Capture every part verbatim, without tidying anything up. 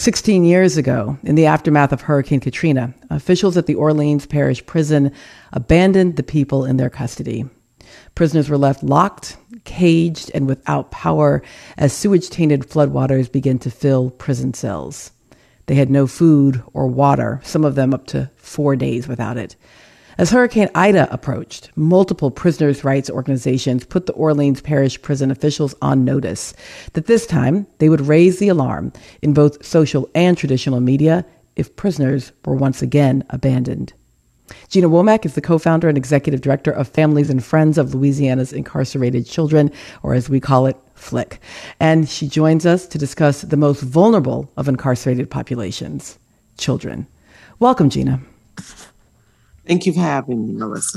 sixteen years ago, in the aftermath of Hurricane Katrina, officials at the Orleans Parish Prison abandoned the people in their custody. Prisoners were left locked, caged, and without power as sewage-tainted floodwaters began to fill prison cells. They had no food or water, some of them up to four days without it. As Hurricane Ida approached, multiple prisoners' rights organizations put the Orleans Parish Prison officials on notice that this time they would raise the alarm in both social and traditional media if prisoners were once again abandoned. Gina Womack is the co-founder and executive director of Families and Friends of Louisiana's Incarcerated Children, or as we call it, FLIC. And she joins us to discuss the most vulnerable of incarcerated populations, children. Welcome, Gina. Thank you for having me, Melissa.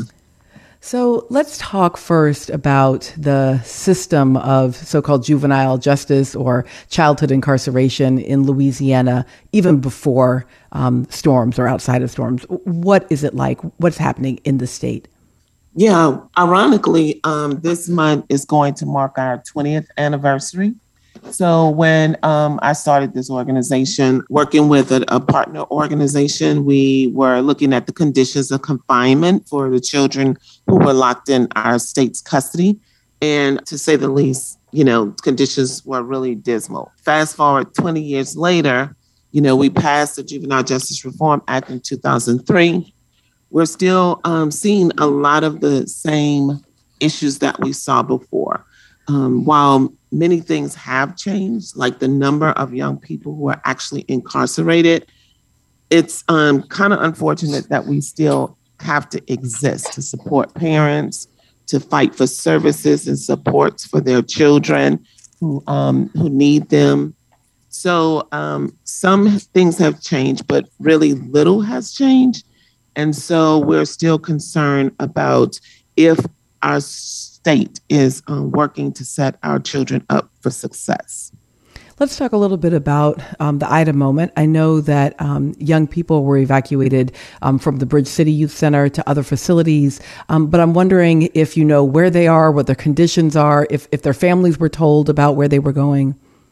So let's talk first about the system of so-called juvenile justice or childhood incarceration in Louisiana, even before um, storms or outside of storms. What is it like? What's happening in the state? Yeah, ironically, um, this month is going to mark our twentieth anniversary. So when um, I started this organization, working with a, a partner organization, we were looking at the conditions of confinement for the children who were locked in our state's custody. And to say the least, you know, conditions were really dismal. Fast forward twenty years later, you know, we passed the Juvenile Justice Reform Act in two thousand three. We're still um, seeing a lot of the same issues that we saw before. Um, while many things have changed, like the number of young people who are actually incarcerated, it's um, kind of unfortunate that we still have to exist to support parents, to fight for services and supports for their children who um, who need them. So um, some things have changed, but really little has changed. And so we're still concerned about if our state is um, working to set our children up for success. Let's talk a little bit about um, the Ida moment. I know that um, young people were evacuated um, from the Bridge City Youth Center to other facilities, um, but I'm wondering if you know where they are, what their conditions are, if, if their families were told about where they were going.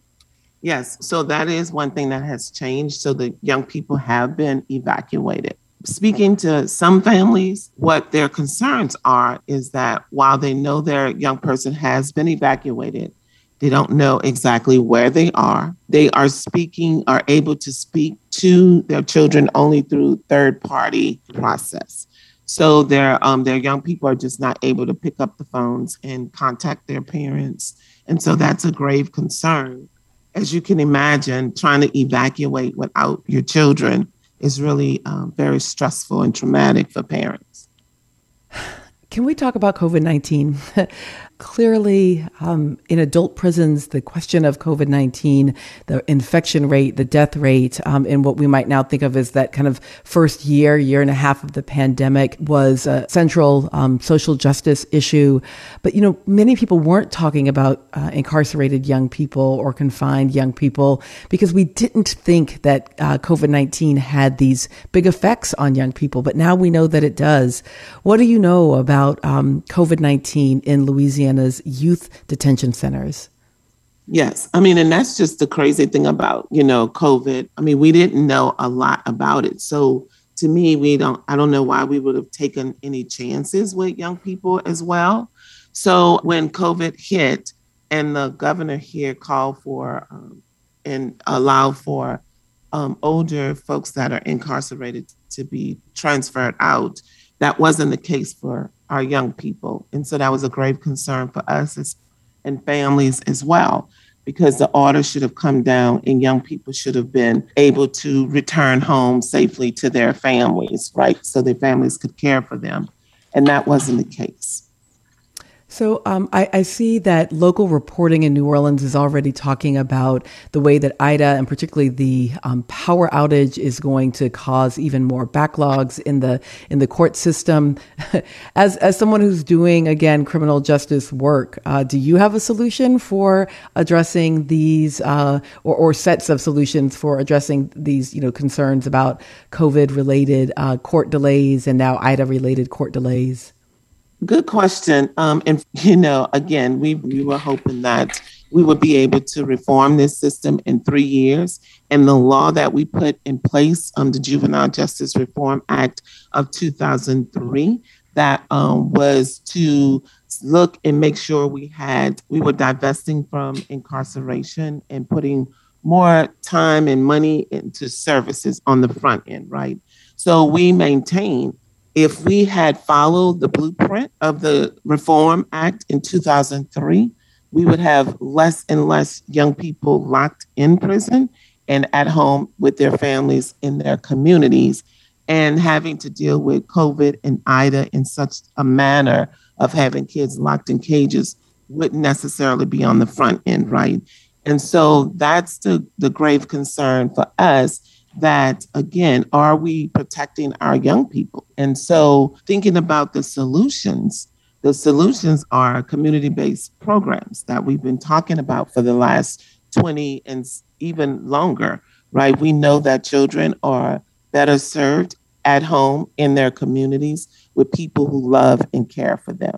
Yes, so that is one thing that has changed. So the young people have been evacuated. Speaking to some families, what their concerns are is that while they know their young person has been evacuated, they don't know exactly where they are. They are speaking, are able to speak to their children only through third-party process. So their um, their young people are just not able to pick up the phones and contact their parents. And so that's a grave concern. As you can imagine, trying to evacuate without your children is really um, very stressful and traumatic for parents. Can we talk about COVID nineteen? Clearly, um, in adult prisons, the question of COVID nineteen, the infection rate, the death rate, um, and what we might now think of as that kind of first year, year and a half of the pandemic was a central um, social justice issue. But, you know, many people weren't talking about uh, incarcerated young people or confined young people because we didn't think that uh, COVID nineteen had these big effects on young people. But now we know that it does. What do you know about um, COVID nineteen in Louisiana? Louisiana's youth detention centers? Yes. I mean, and that's just the crazy thing about, you know, COVID. I mean, we didn't know a lot about it. So to me, we don't, I don't know why we would have taken any chances with young people as well. So when COVID hit and the governor here called for um, and allowed for um, older folks that are incarcerated to be transferred out, that wasn't the case for our young people. And so that was a grave concern for us as, and families as well, because the order should have come down and young people should have been able to return home safely to their families, right? So their families could care for them. And that wasn't the case. So um, I, I see that local reporting in New Orleans is already talking about the way that Ida, and particularly the um, power outage, is going to cause even more backlogs in the in the court system. As as someone who's doing, again, criminal justice work, uh, do you have a solution for addressing these, uh, or, or sets of solutions for addressing these, you know, concerns about COVID-related uh, court delays and now Ida-related court delays? Good question. Um, and, you know, again, we, we were hoping that we would be able to reform this system in three years. And the law that we put in place, um, the Juvenile Justice Reform Act of two thousand three, that um, was to look and make sure we had, we were divesting from incarceration and putting more time and money into services on the front end, right? So we maintain, if we had followed the blueprint of the Reform Act in two thousand three, we would have less and less young people locked in prison and at home with their families in their communities, and having to deal with COVID and Ida in such a manner of having kids locked in cages wouldn't necessarily be on the front end, right? And so that's the, the grave concern for us, that, again, are we protecting our young people? And so thinking about the solutions, the solutions are community-based programs that we've been talking about for the last twenty and even longer, right? We know that children are better served at home in their communities with people who love and care for them.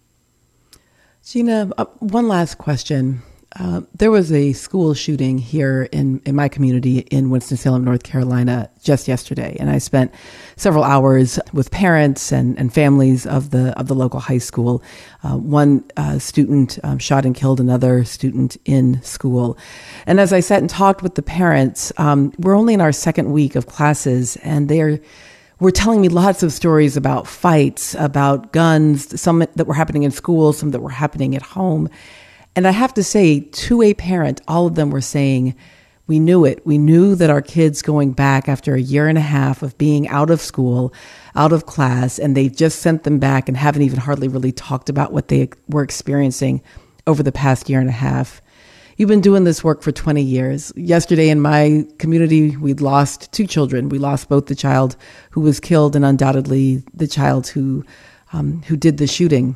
Gina, uh, one last question. Uh, there was a school shooting here in, in my community in Winston-Salem, North Carolina, just yesterday. And I spent several hours with parents and, and families of the of the local high school. Uh, one uh, student um, shot and killed another student in school. And as I sat and talked with the parents, um, we're only in our second week of classes, and they're were telling me lots of stories about fights, about guns, some that were happening in school, some that were happening at home. And I have to say, to a parent, all of them were saying, we knew it. We knew that our kids going back after a year and a half of being out of school, out of class, and they just sent them back and haven't even hardly really talked about what they were experiencing over the past year and a half. You've been doing this work for twenty years. Yesterday in my community, we'd lost two children. We lost both the child who was killed and undoubtedly the child who um, who did the shooting.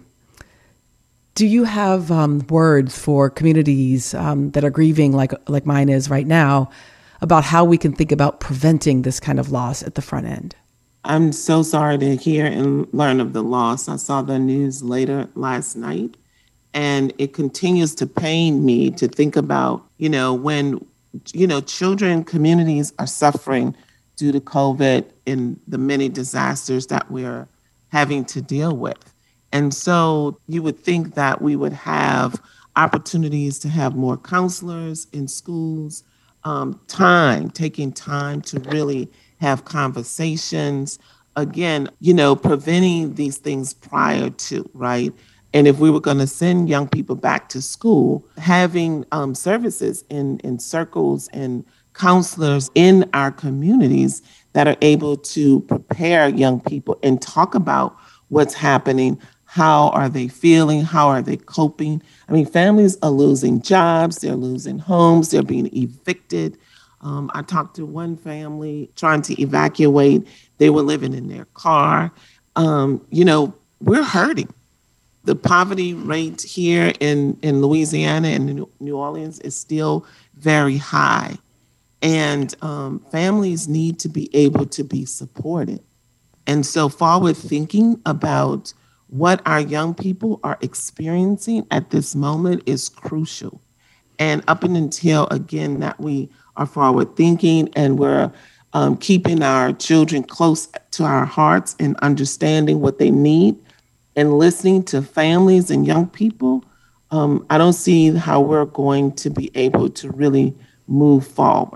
Do you have um, words for communities um, that are grieving like like mine is right now about how we can think about preventing this kind of loss at the front end? I'm so sorry to hear and learn of the loss. I saw the news later last night, and it continues to pain me to think about, you know, when, you know, children, communities are suffering due to COVID and the many disasters that we're having to deal with. And so you would think that we would have opportunities to have more counselors in schools, um, time, taking time to really have conversations. Again, you know, preventing these things prior to, right? And if we were going to send young people back to school, having um, services in, in circles and counselors in our communities that are able to prepare young people and talk about what's happening. How are they feeling? How are they coping? I mean, families are losing jobs. They're losing homes. They're being evicted. Um, I talked to one family trying to evacuate. They were living in their car. Um, you know, we're hurting. The poverty rate here in, in Louisiana and New Orleans is still very high. And um, families need to be able to be supported. And so forward thinking about what our young people are experiencing at this moment is crucial. And up until, again, that we are forward thinking and we're um, keeping our children close to our hearts and understanding what they need and listening to families and young people, um, I don't see how we're going to be able to really move forward.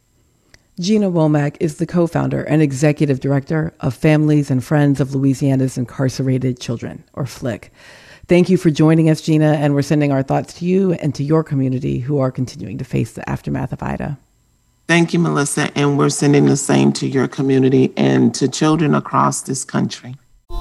Gina Womack is the co-founder and executive director of Families and Friends of Louisiana's Incarcerated Children, or F L I C. Thank you for joining us, Gina, and we're sending our thoughts to you and to your community who are continuing to face the aftermath of Ida. Thank you, Melissa, and we're sending the same to your community and to children across this country.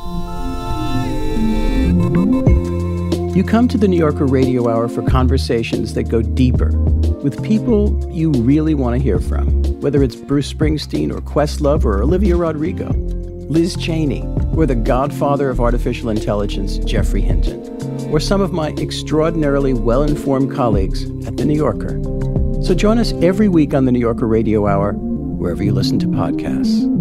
You come to the New Yorker Radio Hour for conversations that go deeper with people you really want to hear from, whether it's Bruce Springsteen or Questlove or Olivia Rodrigo, Liz Cheney, or the godfather of artificial intelligence, Geoffrey Hinton, or some of my extraordinarily well-informed colleagues at The New Yorker. So join us every week on the New Yorker Radio Hour, wherever you listen to podcasts.